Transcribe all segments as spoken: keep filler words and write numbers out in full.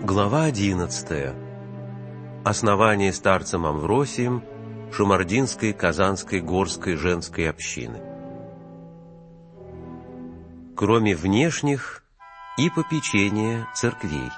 Глава одиннадцатая. Основание старцем Амвросием Шумардинской, Казанской, Горской женской общины. Кроме внешних и попечения церквей.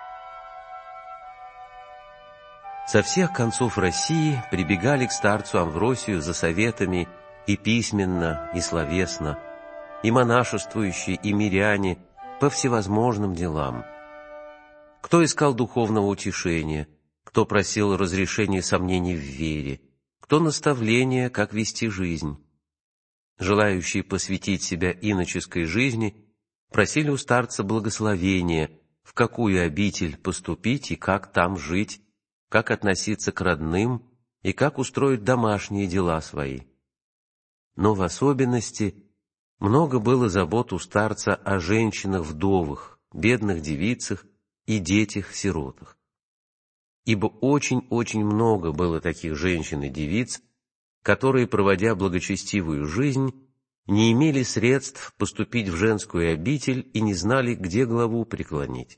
Со всех концов России прибегали к старцу Амвросию за советами и письменно, и словесно, и монашествующие, и миряне по всевозможным делам. Кто искал духовного утешения, кто просил разрешения сомнений в вере, кто наставления, как вести жизнь. Желающие посвятить себя иноческой жизни просили у старца благословения, в какую обитель поступить и как там жить, как относиться к родным и как устроить домашние дела свои. Но в особенности много было забот у старца о женщинах-вдовах, бедных девицах и детях-сиротах. Ибо очень-очень много было таких женщин и девиц, которые, проводя благочестивую жизнь, не имели средств поступить в женскую обитель и не знали, где главу преклонить.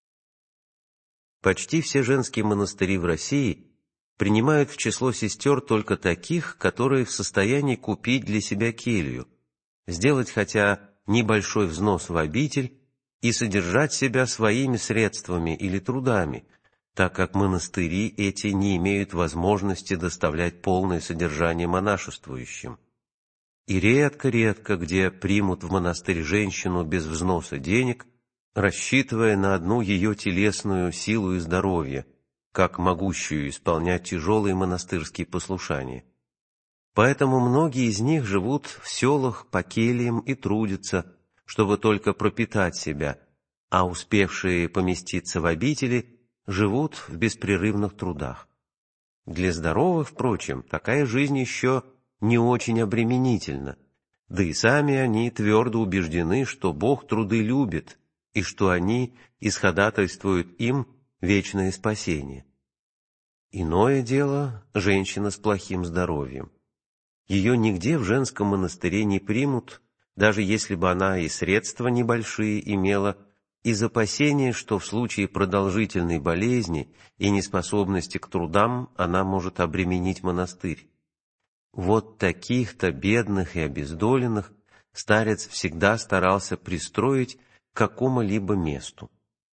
Почти все женские монастыри в России принимают в число сестер только таких, которые в состоянии купить для себя келью, сделать хотя небольшой взнос в обитель и содержать себя своими средствами или трудами, так как монастыри эти не имеют возможности доставлять полное содержание монашествующим. И редко-редко где примут в монастырь женщину без взноса денег, рассчитывая на одну ее телесную силу и здоровье, как могущую исполнять тяжелые монастырские послушания. Поэтому многие из них живут в селах по кельям и трудятся, чтобы только пропитать себя, а успевшие поместиться в обители живут в беспрерывных трудах. Для здоровых, впрочем, такая жизнь еще не очень обременительна, да и сами они твердо убеждены, что Бог труды любит и что они исходатайствуют им вечное спасение. Иное дело – женщина с плохим здоровьем. Ее нигде в женском монастыре не примут, даже если бы она и средства небольшие имела, из опасения, что в случае продолжительной болезни и неспособности к трудам она может обременить монастырь. Вот таких-то бедных и обездоленных старец всегда старался пристроить к какому-либо месту.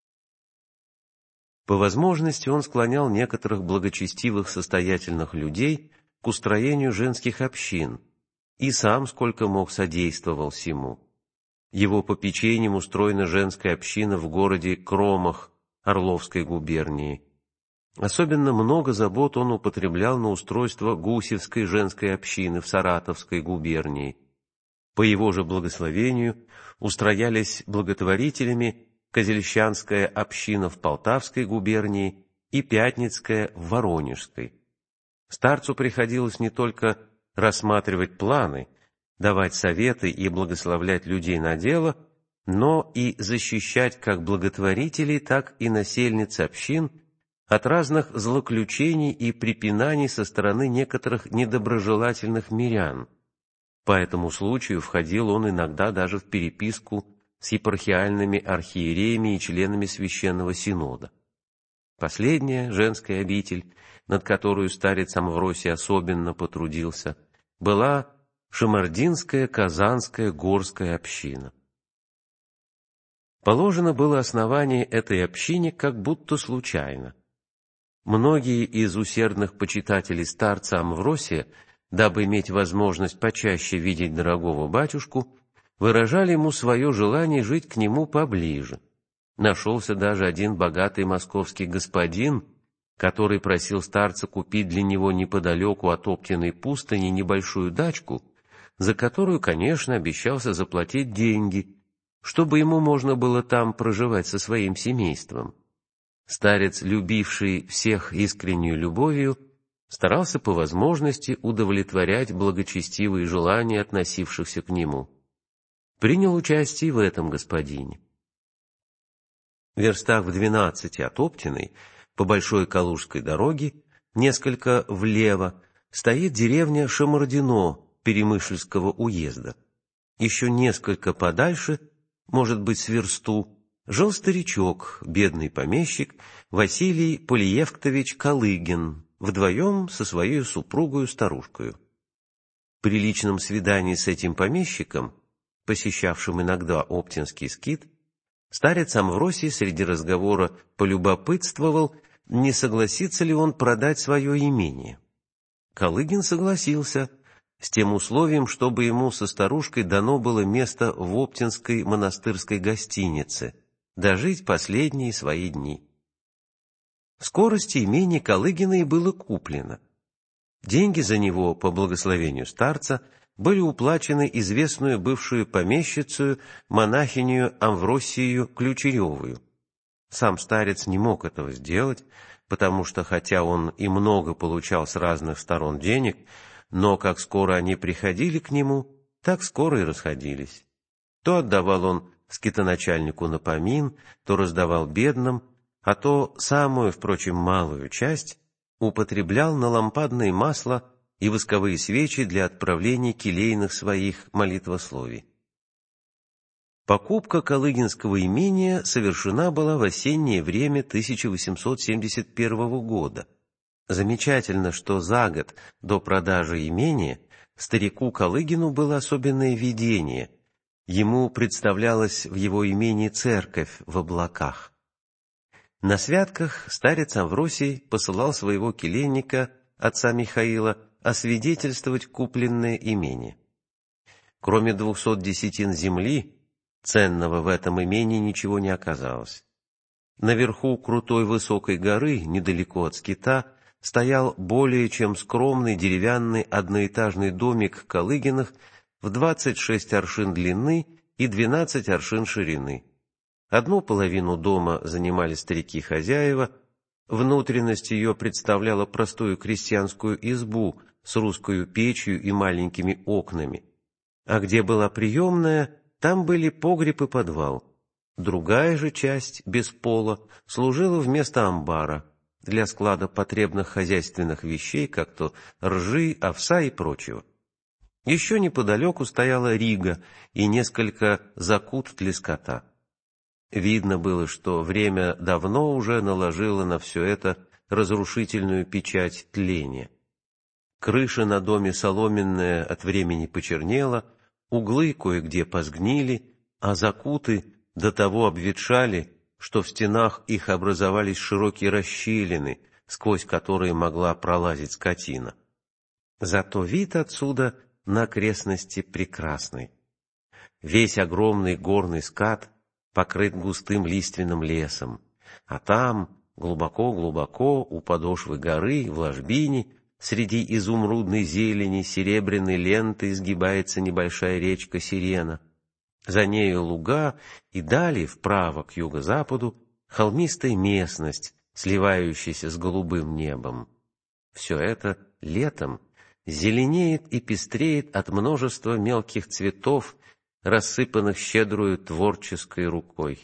По возможности он склонял некоторых благочестивых состоятельных людей к устроению женских общин, и сам сколько мог содействовал сему. Его попечением устроена женская община в городе Кромах Орловской губернии. Особенно много забот он употреблял на устройство Гусевской женской общины в Саратовской губернии. По его же благословению устроялись благотворителями Козельщанская община в Полтавской губернии и Пятницкая в Воронежской. Старцу приходилось не только рассматривать планы, давать советы и благословлять людей на дело, но и защищать как благотворителей, так и насельниц общин от разных злоключений и препинаний со стороны некоторых недоброжелательных мирян. По этому случаю входил он иногда даже в переписку с епархиальными архиереями и членами Священного Синода. Последняя женская обитель, над которую старец Амвросий особенно потрудился, была Шумардинская, Казанская, Горская община. Положено было основание этой общине как будто случайно. Многие из усердных почитателей старца Амвросия, дабы иметь возможность почаще видеть дорогого батюшку, выражали ему свое желание жить к нему поближе. Нашелся даже один богатый московский господин, который просил старца купить для него неподалеку от Оптиной пустыни небольшую дачку, за которую, конечно, обещался заплатить деньги, чтобы ему можно было там проживать со своим семейством. Старец, любивший всех искреннюю любовью, старался по возможности удовлетворять благочестивые желания относившихся к нему. Принял участие в этом господине. В верстах в двенадцати от Оптиной, по Большой Калужской дороге, несколько влево, стоит деревня Шамардино Перемышльского уезда. Еще несколько подальше, может быть, с версту, жил старичок, бедный помещик Василий Полиевктович Калыгин, вдвоем со своей супругою-старушкою. При личном свидании с этим помещиком, посещавшим иногда Оптинский скит, старец Амвросий среди разговора полюбопытствовал, не согласится ли он продать свое имение. Калыгин согласился, с тем условием, чтобы ему со старушкой дано было место в Оптинской монастырской гостинице, дожить последние свои дни. В скорости имение Калыгина и было куплено. Деньги за него, по благословению старца, были уплачены известную бывшую помещицу, монахиню Амвросию Ключеревую. Сам старец не мог этого сделать, потому что, хотя он и много получал с разных сторон денег, но как скоро они приходили к нему, так скоро и расходились. То отдавал он скитоначальнику на помин, то раздавал бедным, а то самую, впрочем, малую часть употреблял на лампадное масло и восковые свечи для отправления келейных своих молитвословий. Покупка Калыгинского имения совершена была в осеннее время тысяча восемьсот семьдесят первого года. Замечательно, что за год до продажи имения старику Калыгину было особенное видение. Ему представлялась в его имении церковь в облаках. На святках старец Амвросий посылал своего келейника, отца Михаила, освидетельствовать купленное имение. Кроме двухсот десятин земли, ценного в этом имении ничего не оказалось. Наверху крутой высокой горы, недалеко от скита, стоял более чем скромный деревянный одноэтажный домик Калыгиных в двадцать шесть аршин длины и двенадцать аршин ширины. Одну половину дома занимали старики-хозяева, внутренность ее представляла простую крестьянскую избу с русскою печью и маленькими окнами, а где была приемная, там были погреб и подвал. Другая же часть, без пола, служила вместо амбара, для склада потребных хозяйственных вещей, как то ржи, овса и прочего. Еще неподалеку стояла рига и несколько закут для скота. Видно было, что время давно уже наложило на все это разрушительную печать тления. Крыша на доме соломенная от времени почернела, углы кое-где позгнили, а закуты до того обветшали, что в стенах их образовались широкие расщелины, сквозь которые могла пролазить скотина. Зато вид отсюда на окрестности прекрасный. Весь огромный горный скат покрыт густым лиственным лесом, а там, глубоко-глубоко, у подошвы горы, в ложбине, среди изумрудной зелени, серебряной лентой изгибается небольшая речка Сирена. За нею луга и далее вправо к юго-западу холмистая местность, сливающаяся с голубым небом. Все это летом зеленеет и пестреет от множества мелких цветов, рассыпанных щедрую творческой рукой.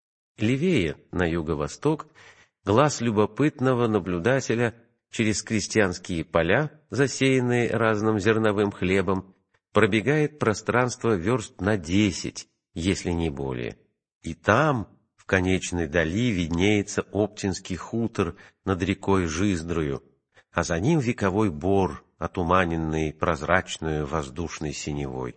Левее, на юго-восток, глаз любопытного наблюдателя через крестьянские поля, засеянные разным зерновым хлебом, пробегает пространство верст на десять, если не более. И там, в конечной дали, виднеется Оптинский хутор над рекой Жиздрою, а за ним вековой бор, отуманенный прозрачную воздушной синевой.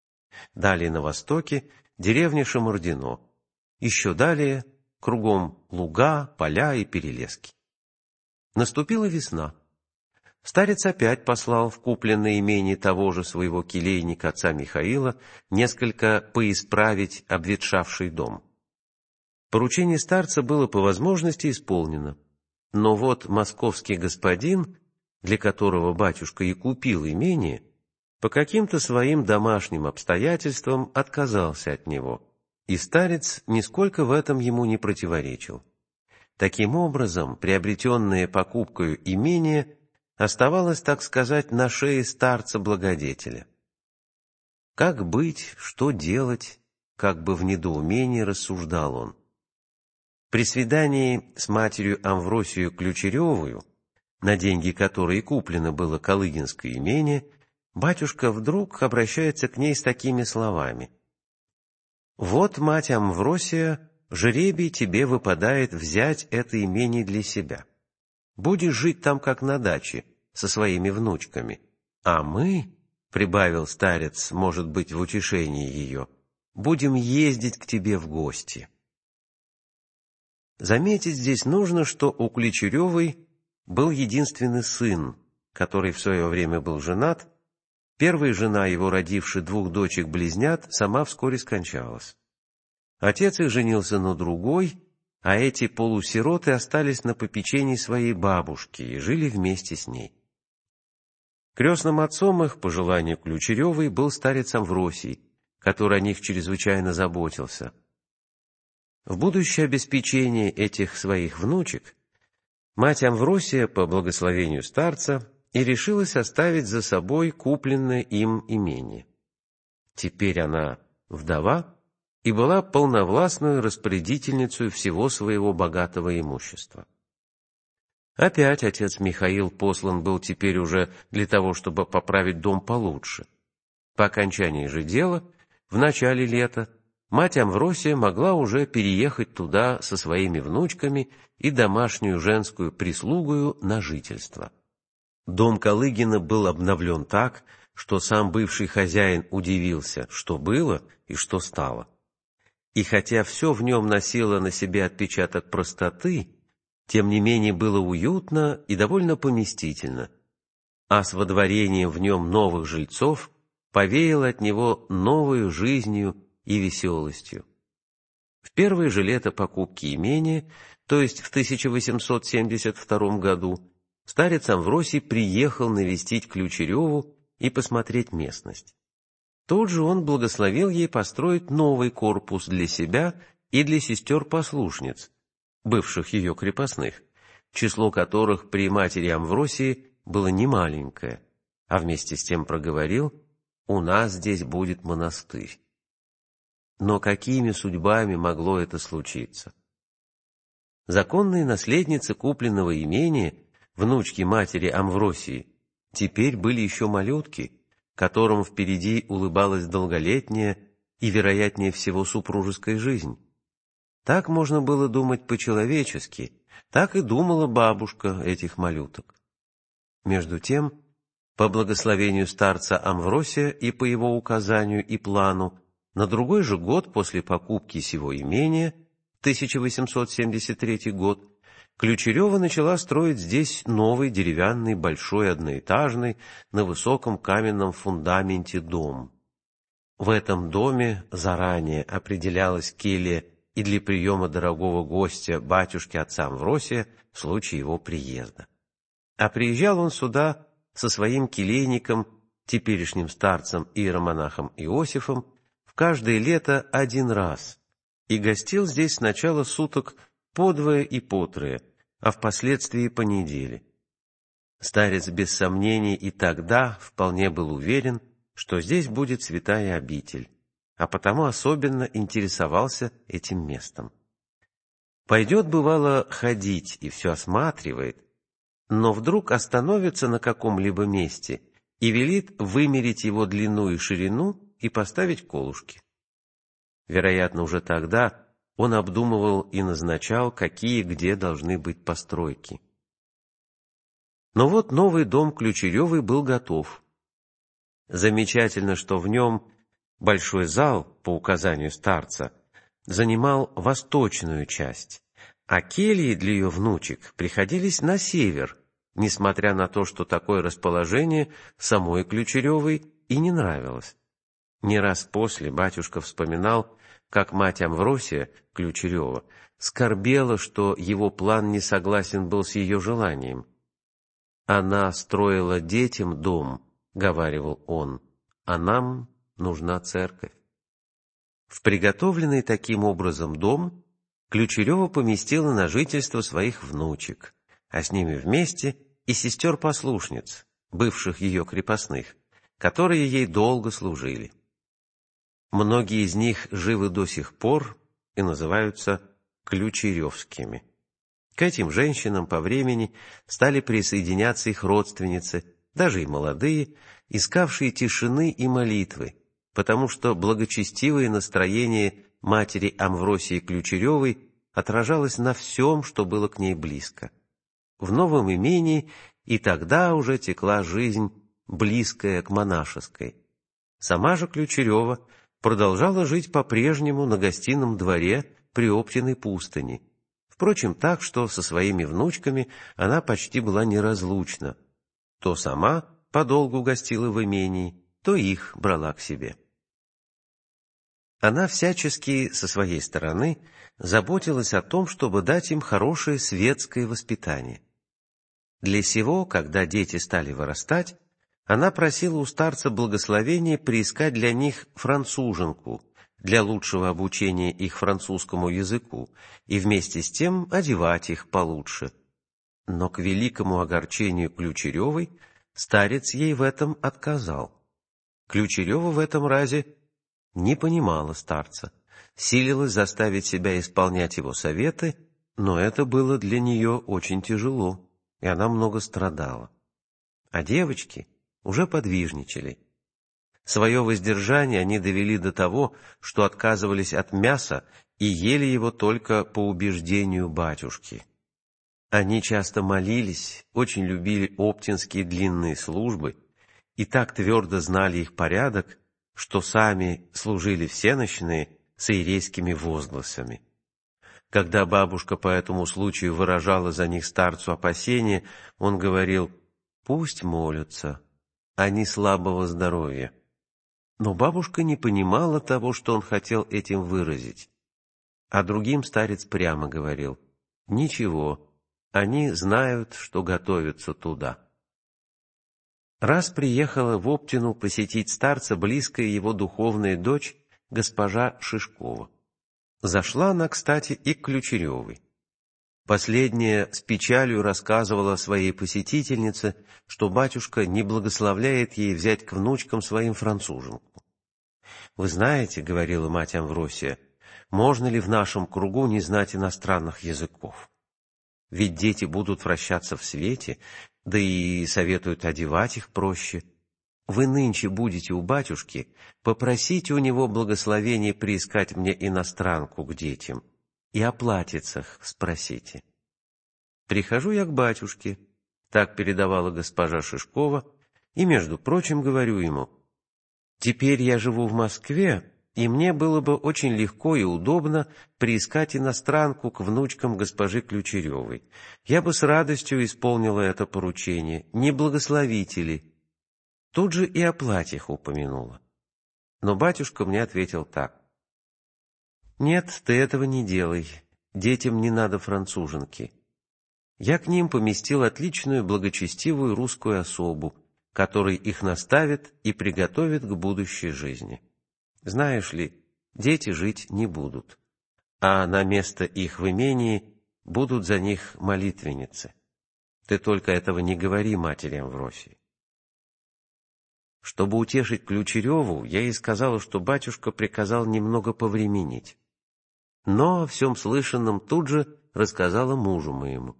Далее на востоке деревня Шамардино, еще далее кругом луга, поля и перелески. Наступила весна. Старец опять послал в купленное имение того же своего келейника отца Михаила несколько поисправить обветшавший дом. Поручение старца было по возможности исполнено, но вот московский господин, для которого батюшка и купил имение, по каким-то своим домашним обстоятельствам отказался от него, и старец нисколько в этом ему не противоречил. Таким образом, приобретенное покупкою имение оставалось, так сказать, на шее старца-благодетеля. Как быть, что делать, как бы в недоумении рассуждал он. При свидании с матерью Амвросию Ключеревую, на деньги которой куплено было Калыгинское имение, батюшка вдруг обращается к ней с такими словами: «Вот мать Амвросия в жребий тебе выпадает взять это имение для себя. Будешь жить там, как на даче, со своими внучками. А мы, — прибавил старец, может быть, в утешении ее, — будем ездить к тебе в гости». Заметить здесь нужно, что у Ключеревой был единственный сын, который в свое время был женат. Первая жена его, родившая двух дочек-близнят, сама вскоре скончалась. Отец их женился на другой, а эти полусироты остались на попечении своей бабушки и жили вместе с ней. Крестным отцом их, по желанию Ключеревой, был старец Амвросий, который о них чрезвычайно заботился. В будущее обеспечение этих своих внучек мать Амвросия, по благословению старца, и решилась оставить за собой купленное им имение. Теперь она вдова и была полновластной распорядительницей всего своего богатого имущества. Опять отец Михаил послан был теперь уже для того, чтобы поправить дом получше. По окончании же дела, в начале лета, мать Амвросия могла уже переехать туда со своими внучками и домашнюю женскую прислугою на жительство. Дом Калыгина был обновлен так, что сам бывший хозяин удивился, что было и что стало. И хотя все в нем носило на себе отпечаток простоты, тем не менее было уютно и довольно поместительно, а с водворением в нем новых жильцов повеяло от него новою жизнью и веселостью. В первое же лето покупки имения, то есть в тысяча восемьсот семьдесят втором году, старец Амвросий приехал навестить Ключереву и посмотреть местность. Тут же он благословил ей построить новый корпус для себя и для сестер-послушниц, бывших ее крепостных, число которых при матери Амвросии было немаленькое, а вместе с тем проговорил: «У нас здесь будет монастырь». Но какими судьбами могло это случиться? Законные наследницы купленного имения, внучки матери Амвросии, теперь были еще малютки, которым впереди улыбалась долголетняя и, вероятнее всего, супружеская жизнь. Так можно было думать по-человечески, так и думала бабушка этих малюток. Между тем, по благословению старца Амвросия и по его указанию и плану, на другой же год после покупки сего имения, тысяча восемьсот семьдесят третий год, Ключерева начала строить здесь новый деревянный большой одноэтажный на высоком каменном фундаменте дом. В этом доме заранее определялась келья и для приема дорогого гостя батюшки отца Амвросия в случае его приезда. А приезжал он сюда со своим келейником, теперешним старцем иеромонахом Иосифом, в каждое лето один раз, и гостил здесь сначала суток подвое и потрое, а впоследствии по неделе. Старец без сомнений и тогда вполне был уверен, что здесь будет святая обитель, а потому особенно интересовался этим местом. Пойдет, бывало, ходить и все осматривает, но вдруг остановится на каком-либо месте и велит вымерить его длину и ширину и поставить колышки. Вероятно, уже тогда он обдумывал и назначал, какие где должны быть постройки. Но вот новый дом Ключеревой был готов. Замечательно, что в нем большой зал, по указанию старца, занимал восточную часть, а кельи для ее внучек приходились на север, несмотря на то, что такое расположение самой Ключеревой и не нравилось. Не раз после батюшка вспоминал, как мать Амвросия, Ключерева, скорбела, что его план не согласен был с ее желанием. «Она строила детям дом», — говаривал он, — «а нам нужна церковь». В приготовленный таким образом дом Ключерева поместила на жительство своих внучек, а с ними вместе и сестер-послушниц, бывших ее крепостных, которые ей долго служили. Многие из них живы до сих пор и называются ключеревскими. К этим женщинам по времени стали присоединяться их родственницы, даже и молодые, искавшие тишины и молитвы, потому что благочестивое настроение матери Амвросии Ключеревой отражалось на всем, что было к ней близко. В новом имении и тогда уже текла жизнь, близкая к монашеской. Сама же Ключерева продолжала жить по-прежнему на гостином дворе при Оптиной пустыни. Впрочем, так, что со своими внучками она почти была неразлучна. То сама подолгу гостила в имении, то их брала к себе. Она всячески, со своей стороны, заботилась о том, чтобы дать им хорошее светское воспитание. Для сего, когда дети стали вырастать, она просила у старца благословения приискать для них француженку, для лучшего обучения их французскому языку, и вместе с тем одевать их получше. Но к великому огорчению Ключеревой старец ей в этом отказал. Ключерева в этом разе не понимала старца, силилась заставить себя исполнять его советы, но это было для нее очень тяжело, и она много страдала. А девочки уже подвижничали. Свое воздержание они довели до того, что отказывались от мяса и ели его только по убеждению батюшки. Они часто молились, очень любили оптинские длинные службы и так твердо знали их порядок, что сами служили всенощные с иерейскими возгласами. Когда бабушка по этому случаю выражала за них старцу опасения, он говорил: «Пусть молятся, они слабого здоровья». Но бабушка не понимала того, что он хотел этим выразить. А другим старец прямо говорил: «Ничего, они знают, что готовятся туда». Раз приехала в Оптину посетить старца близкая его духовная дочь, госпожа Шишкова. Зашла она, кстати, и к Ключеревой. Последняя с печалью рассказывала своей посетительнице, что батюшка не благословляет ей взять к внучкам своим француженку. «Вы знаете, — говорила мать Амвросия, — можно ли в нашем кругу не знать иностранных языков? Ведь дети будут вращаться в свете, да и советуют одевать их проще. Вы нынче будете у батюшки, попросите у него благословения приискать мне иностранку к детям, и о платьицах спросите». «Прихожу я к батюшке», — так передавала госпожа Шишкова, «и, между прочим, говорю ему: теперь я живу в Москве, и мне было бы очень легко и удобно приискать иностранку к внучкам госпожи Ключеревой. Я бы с радостью исполнила это поручение, не благословите ли?» Тут же и о платьях упомянула. Но батюшка мне ответил так: «Нет, ты этого не делай, детям не надо француженки. Я к ним поместил отличную благочестивую русскую особу, которая их наставит и приготовит к будущей жизни. Знаешь ли, дети жить не будут, а на место их в имении будут за них молитвенницы. Ты только этого не говори матери Амвросии». Чтобы утешить Ключереву, я ей сказала, что батюшка приказал немного повременить. Но о всем слышанном тут же рассказала мужу моему.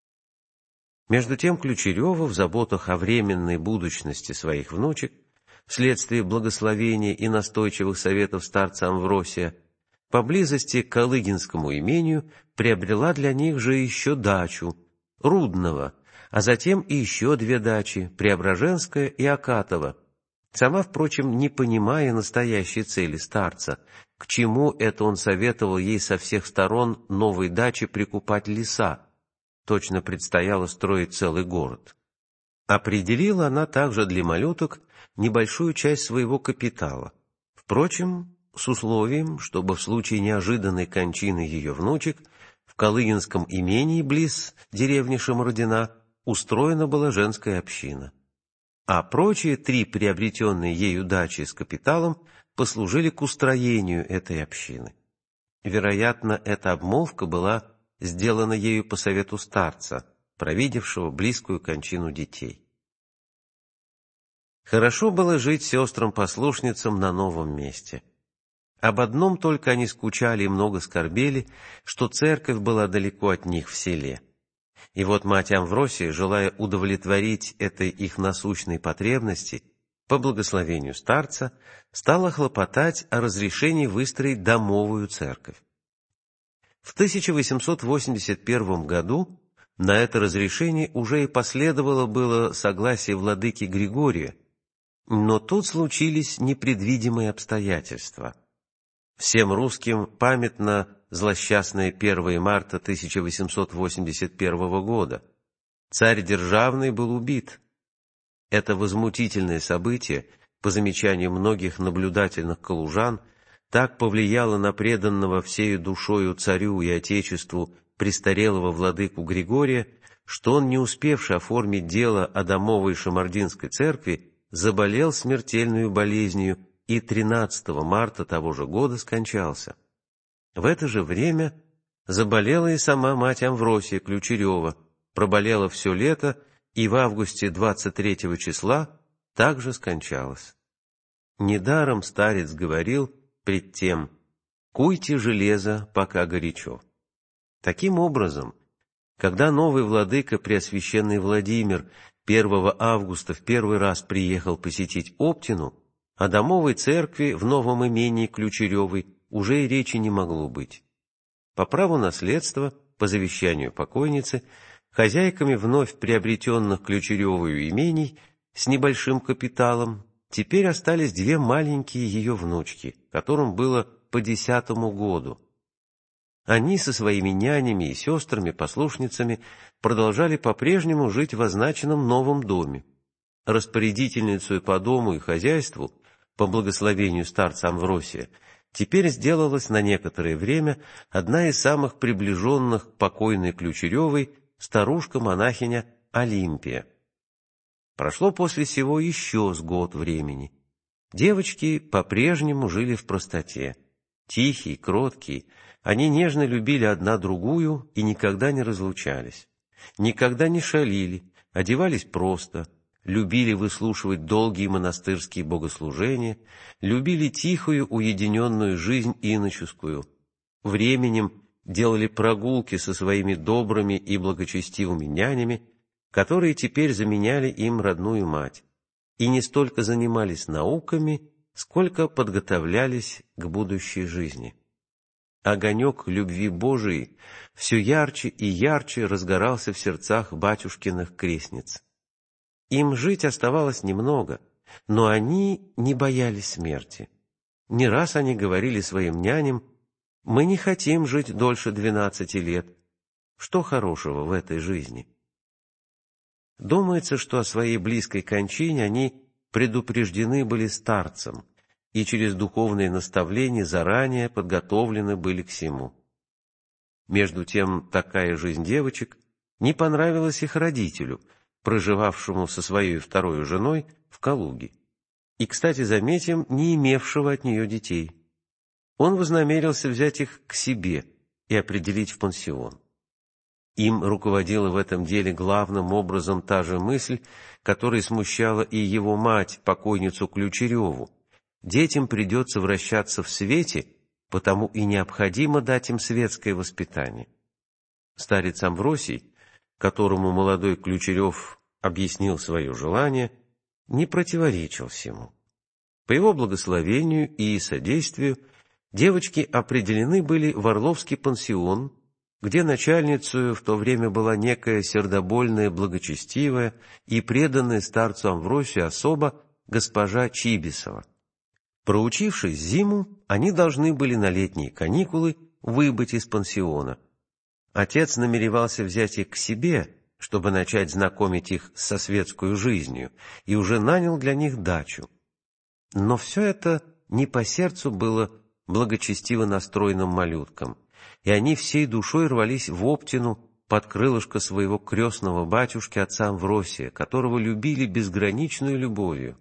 Между тем Ключерева в заботах о временной будущности своих внучек, вследствие благословения и настойчивых советов старца Амвросия, поблизости к Калыгинскому имению приобрела для них же еще дачу, Рудного, а затем и еще две дачи, Преображенская и Акатова, сама, впрочем, не понимая настоящей цели старца, к чему это он советовал ей со всех сторон новой дачи прикупать леса. Точно предстояло строить целый город. Определила она также для малюток небольшую часть своего капитала. Впрочем, с условием, чтобы в случае неожиданной кончины ее внучек в Калыгинском имении близ деревни Шамардина устроена была женская община. А прочие три приобретенные ею дачи с капиталом послужили к устроению этой общины. Вероятно, эта обмолвка была сделана ею по совету старца, провидевшего близкую кончину детей. Хорошо было жить сестрам-послушницам на новом месте. Об одном только они скучали и много скорбели, что церковь была далеко от них в селе. И вот мать Амвросия, желая удовлетворить этой их насущной потребности, по благословению старца, стала хлопотать о разрешении выстроить домовую церковь. В тысяча восемьсот восемьдесят первом году на это разрешение уже и последовало было согласие владыки Григория, но тут случились непредвидимые обстоятельства. Всем русским памятно злосчастное первое марта тысяча восемьсот восемьдесят первого года. Царь державный был убит. Это возмутительное событие, по замечанию многих наблюдательных калужан, так повлияло на преданного всею душою царю и отечеству престарелого владыку Григория, что он, не успевший оформить дело о домовой Шамардинской церкви, заболел смертельную болезнью и тринадцатого марта того же года скончался. В это же время заболела и сама мать Амвросия Ключерева, проболела все лето и в августе двадцать третьего числа также скончалась. Недаром старец говорил пред тем: «Куйте железо, пока горячо». Таким образом, когда новый владыка Преосвященный Владимир первого августа в первый раз приехал посетить Оптину, о домовой церкви в новом имении Ключеревой уже и речи не могло быть. По праву наследства, по завещанию покойницы, хозяйками вновь приобретенных Ключеревою имений с небольшим капиталом теперь остались две маленькие ее внучки, которым было по десятому году. Они со своими нянями и сестрами-послушницами продолжали по-прежнему жить в означенном новом доме. Распорядительницей по дому и хозяйству, по благословению старца Амвросия, теперь сделалась на некоторое время одна из самых приближенных к покойной Ключеревой старушка-монахиня Олимпия. Прошло после сего еще с год времени. Девочки по-прежнему жили в простоте. Тихие, кроткие, они нежно любили одна другую и никогда не разлучались. Никогда не шалили, одевались просто, любили выслушивать долгие монастырские богослужения, любили тихую, уединенную жизнь иноческую. Временем делали прогулки со своими добрыми и благочестивыми нянями, которые теперь заменяли им родную мать, и не столько занимались науками, сколько подготовлялись к будущей жизни. Огонек любви Божией все ярче и ярче разгорался в сердцах батюшкиных крестниц. Им жить оставалось немного, но они не боялись смерти. Не раз они говорили своим няням: «Мы не хотим жить дольше двенадцати лет. Что хорошего в этой жизни?» Думается, что о своей близкой кончине они предупреждены были старцем, и через духовные наставления заранее подготовлены были к сему. Между тем, такая жизнь девочек не понравилась их родителю, проживавшему со своей второй женой в Калуге, и, кстати, заметим, не имевшего от нее детей. Он вознамерился взять их к себе и определить в пансион. Им руководила в этом деле главным образом та же мысль, которая смущала и его мать, покойницу Ключереву. Детям придется вращаться в свете, потому и необходимо дать им светское воспитание. Старец Амвросий, которому молодой Ключерев объяснил свое желание, не противоречил всему. По его благословению и содействию девочки определены были в Орловский пансион, где начальницей в то время была некая сердобольная, благочестивая и преданная старцу Амвросию особа госпожа Чибисова. Проучившись зиму, они должны были на летние каникулы выбыть из пансиона. Отец намеревался взять их к себе, чтобы начать знакомить их со светской жизнью, и уже нанял для них дачу. Но все это не по сердцу было благочестиво настроенным малюткам, и они всей душой рвались в Оптину под крылышко своего крестного батюшки отца Амвросия, которого любили безграничной любовью.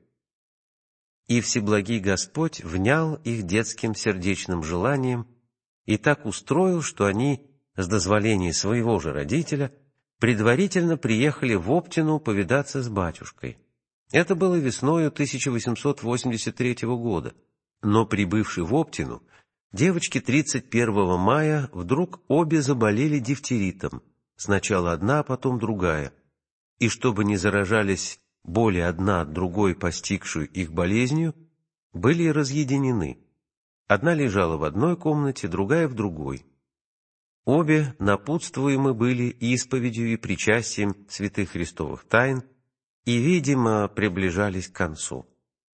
И Всеблагий Господь внял их детским сердечным желанием и так устроил, что они, с дозволения своего же родителя, предварительно приехали в Оптину повидаться с батюшкой. Это было весною тысяча восемьсот восемьдесят третьего года, но, прибывши в Оптину, девочки тридцать первого мая вдруг обе заболели дифтеритом, сначала одна, а потом другая, и чтобы не заражались более одна от другой постигшую их болезнью, были разъединены. Одна лежала в одной комнате, другая в другой. Обе напутствуемы были исповедью и причастием святых христовых тайн и, видимо, приближались к концу.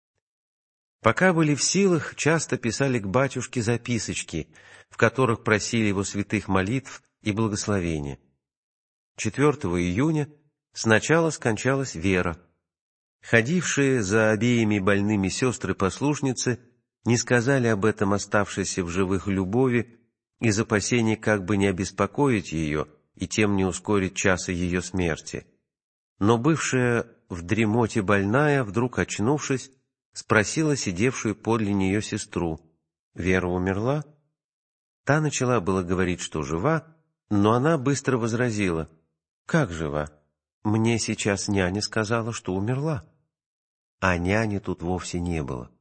Пока были в силах, часто писали к батюшке записочки, в которых просили его святых молитв и благословения. четвёртого июня сначала скончалась Вера. Ходившие за обеими больными сестры-послушницы не сказали об этом оставшейся в живых Любови из опасений как бы не обеспокоить ее и тем не ускорить часа ее смерти. Но бывшая в дремоте больная, вдруг очнувшись, спросила сидевшую подле нее сестру: «Вера умерла?» Та начала было говорить, что жива, но она быстро возразила: «Как жива? Мне сейчас няня сказала, что умерла». А няни тут вовсе не было.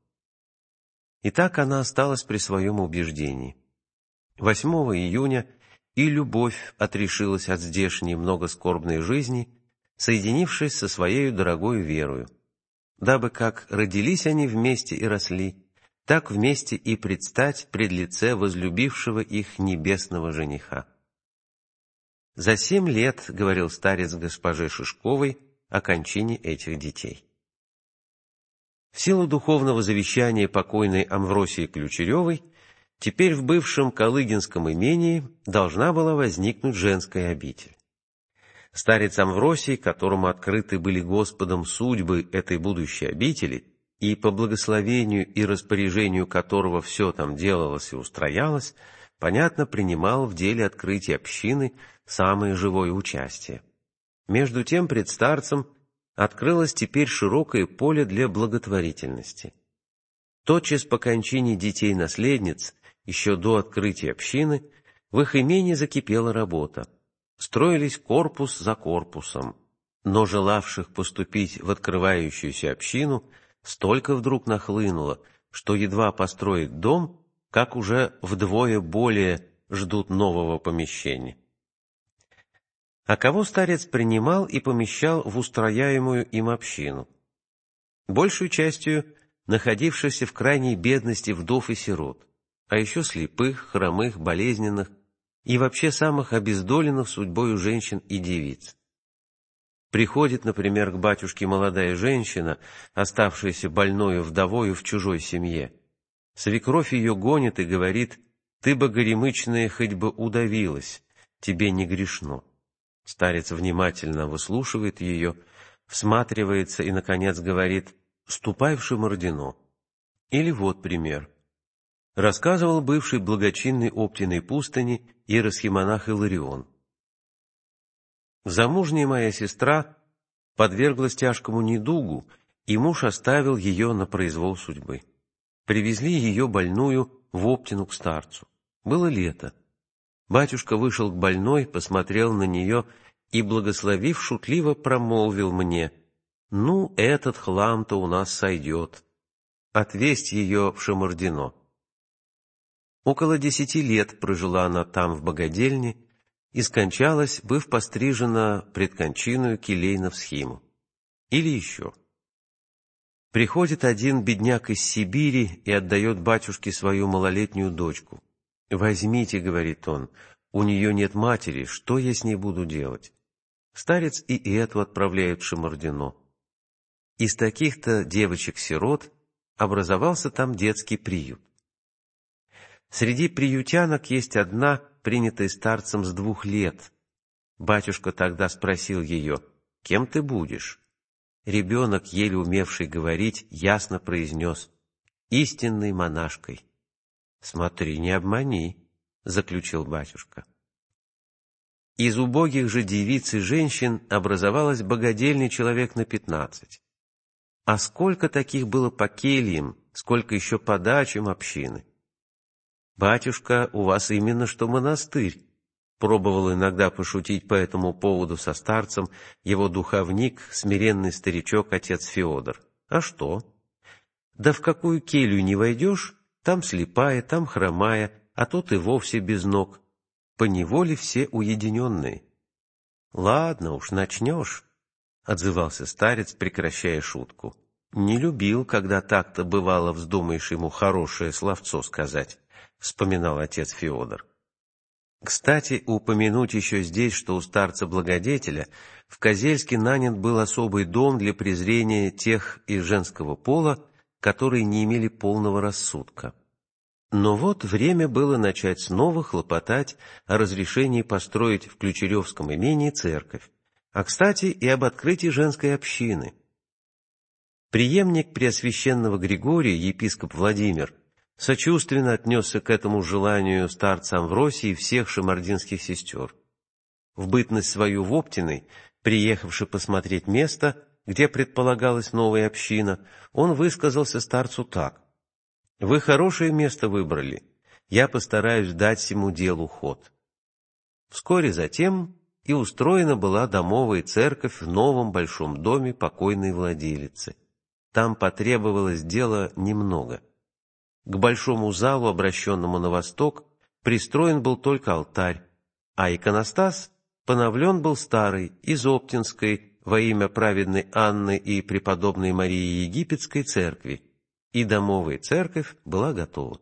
И так она осталась при своем убеждении. восьмого июня и Любовь отрешилась от здешней многоскорбной жизни, соединившись со своей дорогой Верою, дабы как родились они вместе и росли, так вместе и предстать пред лице возлюбившего их небесного жениха. «За семь лет, — говорил старец госпоже Шишковой, — о кончине этих детей». В силу духовного завещания покойной Амвросии Ключеревой теперь в бывшем Калыгинском имении должна была возникнуть женская обитель. Старец Амвросий, которому открыты были Господом судьбы этой будущей обители, и по благословению и распоряжению которого все там делалось и устроялось, понятно, принимал в деле открытия общины самое живое участие. Между тем пред старцем открылось теперь широкое поле для благотворительности. Тотчас по кончине детей-наследниц, еще до открытия общины, в их имении закипела работа. Строились корпус за корпусом, но желавших поступить в открывающуюся общину столько вдруг нахлынуло, что едва построить дом, как уже вдвое более ждут нового помещения. А кого старец принимал и помещал в устрояемую им общину? Большую частью находившихся в крайней бедности вдов и сирот, а еще слепых, хромых, болезненных и вообще самых обездоленных судьбою женщин и девиц. Приходит, например, к батюшке молодая женщина, оставшаяся больною вдовою в чужой семье. Свекровь ее гонит и говорит: «Ты бы, горемычная, хоть бы удавилась, тебе не грешно». Старец внимательно выслушивает ее, всматривается и, наконец, говорит: «Ступай в Шамардино». Или вот пример. Рассказывал бывший благочинный Оптиной пустыни иеросхимонах Иларион. Замужняя моя сестра подверглась тяжкому недугу, и муж оставил ее на произвол судьбы. Привезли ее больную в Оптину к старцу. Было лето. Батюшка вышел к больной, посмотрел на нее и, благословив, шутливо промолвил мне: «Ну, этот хлам-то у нас сойдет. Отвезть ее в Шамардино». Около десяти лет прожила она там в богадельне и скончалась, быв пострижена пред кончиною келейно в схиму. Или еще. Приходит один бедняк из Сибири и отдает батюшке свою малолетнюю дочку. «Возьмите, — говорит он, — у нее нет матери, что я с ней буду делать?» Старец и эту отправляет в Шамардино. Из таких-то девочек-сирот образовался там детский приют. Среди приютянок есть одна, принятая старцем с двух лет. Батюшка тогда спросил ее: «Кем ты будешь?» Ребенок, еле умевший говорить, ясно произнес: «Истинной монашкой». «Смотри, не обмани», — заключил батюшка. Из убогих же девиц и женщин образовалась богадельный человек на пятнадцать. А сколько таких было по кельям, сколько еще по дачам общины. «Батюшка, у вас именно что монастырь», — пробовал иногда пошутить по этому поводу со старцем его духовник, смиренный старичок отец Феодор. «А что? Да в какую келью не войдешь, там слепая, там хромая, а тут и вовсе без ног. Поневоле все уединенные». «Ладно уж, начнешь. отзывался старец, прекращая шутку. «Не любил, когда так-то бывало вздумаешь ему хорошее словцо сказать», — вспоминал отец Феодор. Кстати, упомянуть еще здесь, что у старца-благодетеля в Козельске нанят был особый дом для презрения тех из женского пола, которые не имели полного рассудка. Но вот время было начать снова хлопотать о разрешении построить в Ключеревском имении церковь, а, кстати, и об открытии женской общины. Преемник Преосвященного Григория, епископ Владимир, сочувственно отнесся к этому желанию старца Амвросия и всех шамардинских сестер. В бытность свою в Оптиной, приехавши посмотреть место, где предполагалась новая община, он высказался старцу так: «Вы хорошее место выбрали, я постараюсь дать всему делу ход». Вскоре затем и устроена была домовая церковь в новом большом доме покойной владелицы. Там потребовалось дела немного. К большому залу, обращенному на восток, пристроен был только алтарь, а иконостас поновлен был старый, из Оптинской, во имя праведной Анны и преподобной Марии Египетской церкви, и домовая церковь была готова.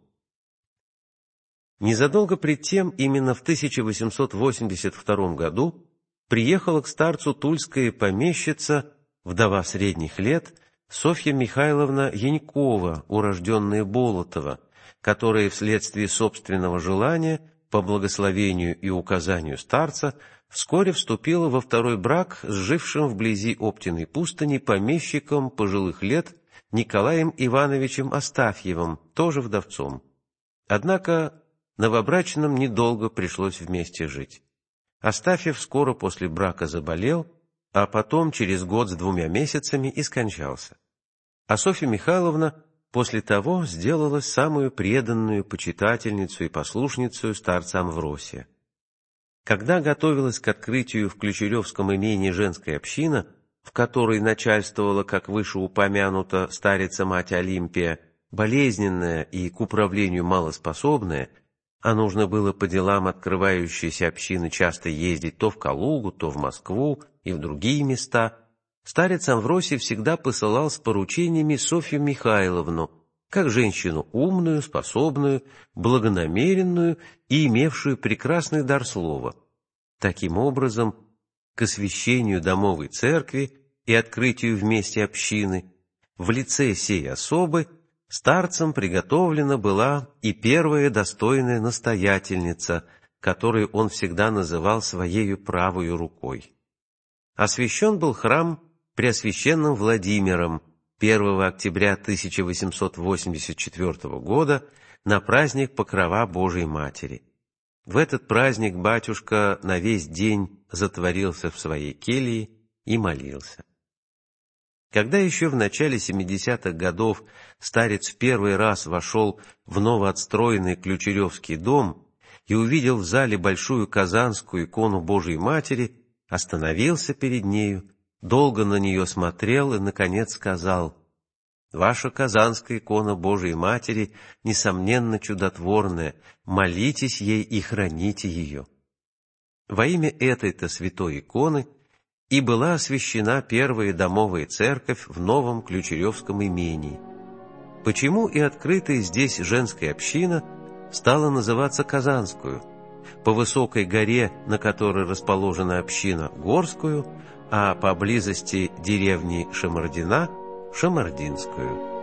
Незадолго пред тем, именно в тысяча восемьсот восемьдесят втором году, приехала к старцу тульская помещица, вдова средних лет, Софья Михайловна Янькова, урожденная Болотова, которая вследствие собственного желания, по благословению и указанию старца, вскоре вступила во второй брак с жившим вблизи Оптиной пустыни помещиком пожилых лет Николаем Ивановичем Астафьевым, тоже вдовцом. Однако новобрачным недолго пришлось вместе жить. Астафьев скоро после брака заболел, а потом через год с двумя месяцами и скончался. А Софья Михайловна после того сделалась самую преданную почитательницу и послушницу старца Амвросия. Когда готовилась к открытию в Ключеревском имении женская община, в которой начальствовала, как выше упомянуто, старица-мать Олимпия, болезненная и к управлению малоспособная, а нужно было по делам открывающейся общины часто ездить то в Калугу, то в Москву и в другие места, старец Амвросий всегда посылал с поручениями Софью Михайловну, как женщину умную, способную, благонамеренную и имевшую прекрасный дар слова. Таким образом, к освящению домовой церкви и открытию вместе общины в лице сей особы старцем приготовлена была и первая достойная настоятельница, которую он всегда называл своею правою рукой. Освящен был храм Преосвященным Владимиром первого октября тысяча восемьсот восемьдесят четвёртого года на праздник Покрова Божией Матери. В этот праздник батюшка на весь день затворился в своей келье и молился. Когда еще в начале семидесятых годов старец в первый раз вошел в новоотстроенный Ключеревский дом и увидел в зале большую казанскую икону Божией Матери, остановился перед нею, долго на нее смотрел и, наконец, сказал: «Ваша казанская икона Божией Матери, несомненно, чудотворная, молитесь ей и храните ее». Во имя этой-то святой иконы и была освящена первая домовая церковь в новом Ключеревском имении. Почему и открытая здесь женская община стала называться Казанскую? По высокой горе, на которой расположена община, Горскую, а поблизости деревни Шамардина – Шамардинскую.